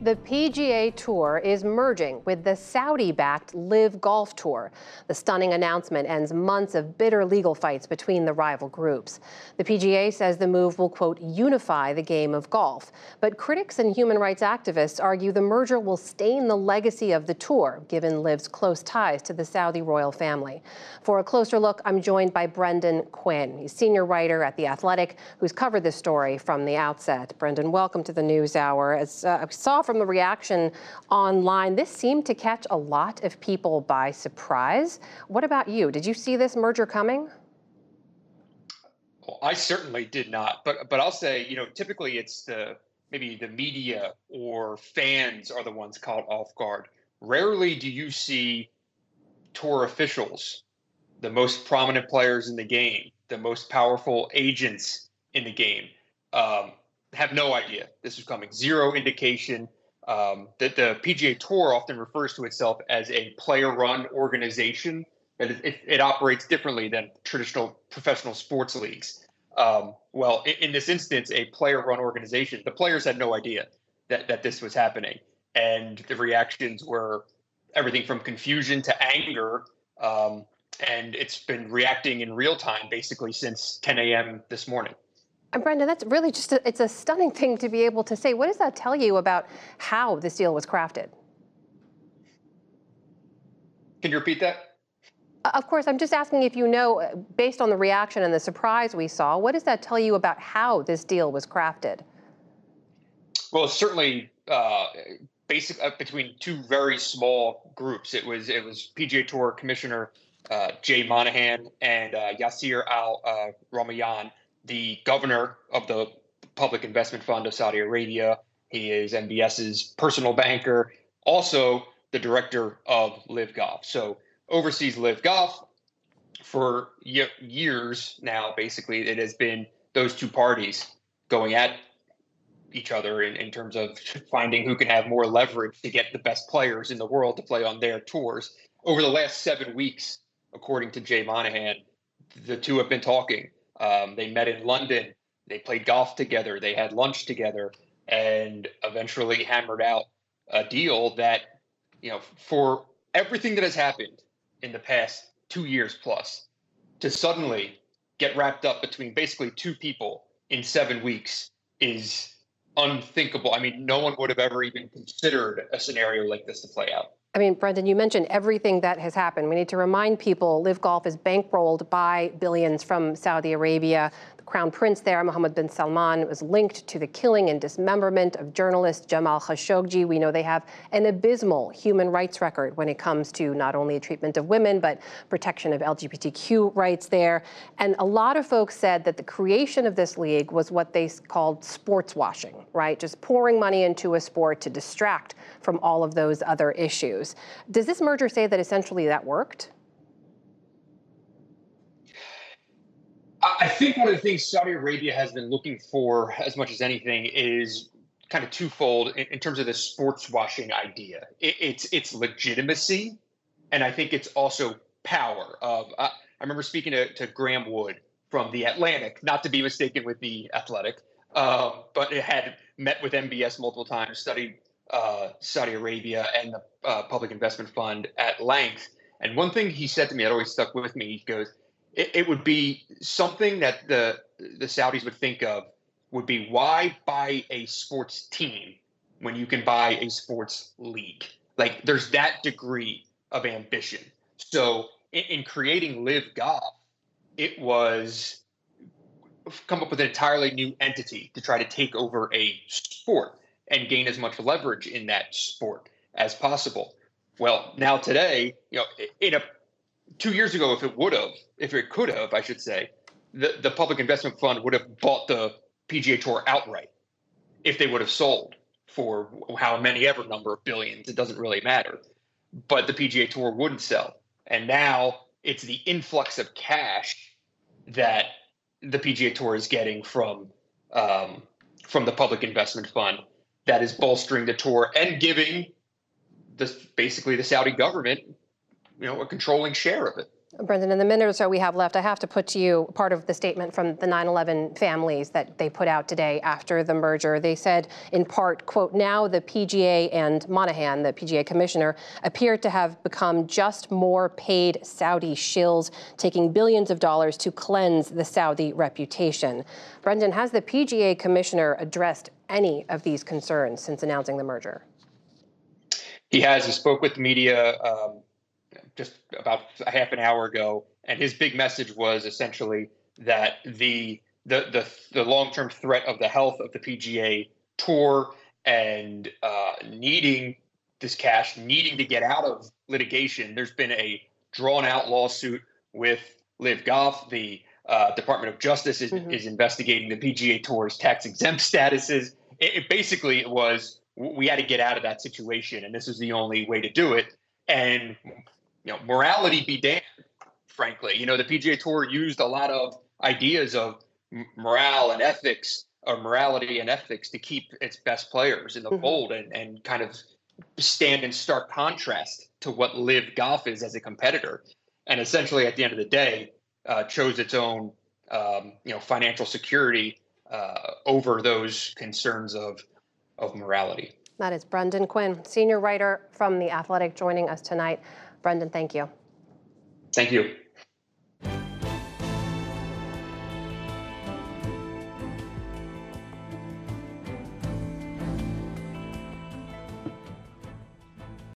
The PGA Tour is merging with the Saudi-backed LIV Golf Tour. The stunning announcement ends months of bitter legal fights between the rival groups. The PGA says the move will, quote, unify the game of golf. But critics and human rights activists argue the merger will stain the legacy of the tour, given LIV's close ties to the Saudi royal family. For a closer look, I'm joined by Brendan Quinn. He's senior writer at The Athletic, who's covered this story from the outset. Brendan, welcome to the NewsHour. As I saw from the reaction online, this seemed to catch a lot of people by surprise. What about you? Did you see this merger coming? Well, I certainly did not, but I'll say, typically it's maybe the media or fans are the ones caught off guard. Rarely do you see tour officials, the most prominent players in the game, the most powerful agents in the game, have no idea this was coming. Zero indication. That the PGA Tour often refers to itself as a player-run organization. That it operates differently than traditional professional sports leagues. Well, in this instance, a player-run organization, the players had no idea that this was happening. And the reactions were everything from confusion to anger. And it's been reacting in real time, basically, since 10 a.m. this morning. And Brendan, that's really it's a stunning thing to be able to say. What does that tell you about how this deal was crafted? Can you repeat that? Of course, I'm just asking if you know, based on the reaction and the surprise we saw, what does that tell you about how this deal was crafted? Well, it's certainly between two very small groups. It was PGA Tour Commissioner Jay Monahan and Yasir Al Rumayyan, the governor of the Public Investment Fund of Saudi Arabia. He is MBS's personal banker, also the director of LIV Golf. So oversees LIV Golf for years now. Basically, it has been those two parties going at each other in terms of finding who can have more leverage to get the best players in the world to play on their tours. Over the last 7 weeks, according to Jay Monahan, the two have been talking. They met in London. They played golf together. They had lunch together, and eventually hammered out a deal that, for everything that has happened in the past 2 years plus, to suddenly get wrapped up between basically two people in 7 weeks is unthinkable. I mean, no one would have ever even considered a scenario like this to play out. I mean, Brendan, you mentioned everything that has happened. We need to remind people LIV Golf is bankrolled by billions from Saudi Arabia. The crown prince there, Mohammed bin Salman, was linked to the killing and dismemberment of journalist Jamal Khashoggi. We know they have an abysmal human rights record when it comes to not only treatment of women, but protection of LGBTQ rights there. And a lot of folks said that the creation of this league was what they called sports washing, right? Just pouring money into a sport to distract from all of those other issues. Does this merger say that essentially that worked? I think one of the things Saudi Arabia has been looking for as much as anything is kind of twofold in terms of the sports washing idea. It's legitimacy, and I think it's also power. I remember speaking to Graham Wood from The Atlantic, not to be mistaken with The Athletic, but it had met with MBS multiple times, studied Saudi Arabia and the Public Investment Fund at length. And one thing he said to me that always stuck with me, he goes, it would be something that the Saudis would think of would be, why buy a sports team when you can buy a sports league? Like, there's that degree of ambition. So in creating LIV Golf, it was come up with an entirely new entity to try to take over a sport and gain as much leverage in that sport as possible. Well, now today, 2 years ago, if it could have, I should say, the Public Investment Fund would have bought the PGA Tour outright if they would have sold for how many ever number of billions. It doesn't really matter. But the PGA Tour wouldn't sell. And now it's the influx of cash that the PGA Tour is getting from the Public Investment Fund that is bolstering the tour and giving basically the Saudi government, a controlling share of it. Brendan, in the minute or so we have left, I have to put to you part of the statement from the 9/11 families that they put out today after the merger. They said, in part, quote, now the PGA and Monahan, the PGA commissioner, appear to have become just more paid Saudi shills, taking billions of dollars to cleanse the Saudi reputation. Brendan, has the PGA commissioner addressed any of these concerns since announcing the merger? He has. He spoke with the media just about a half an hour ago, and his big message was essentially that the long-term threat of the health of the PGA Tour and needing this cash, needing to get out of litigation. There's been a drawn-out lawsuit with Live Golf. The Department of Justice is investigating the PGA Tour's tax-exempt statuses. It basically was, we had to get out of that situation, and this is the only way to do it. And morality be damned, frankly. The PGA Tour used a lot of ideas of morale and ethics, or morality and ethics, to keep its best players in the fold and kind of stand in stark contrast to what Live Golf is as a competitor. And essentially, at the end of the day, chose its own, financial security over those concerns of morality. That is Brendan Quinn, senior writer from The Athletic, joining us tonight. Brendan, thank you. Thank you.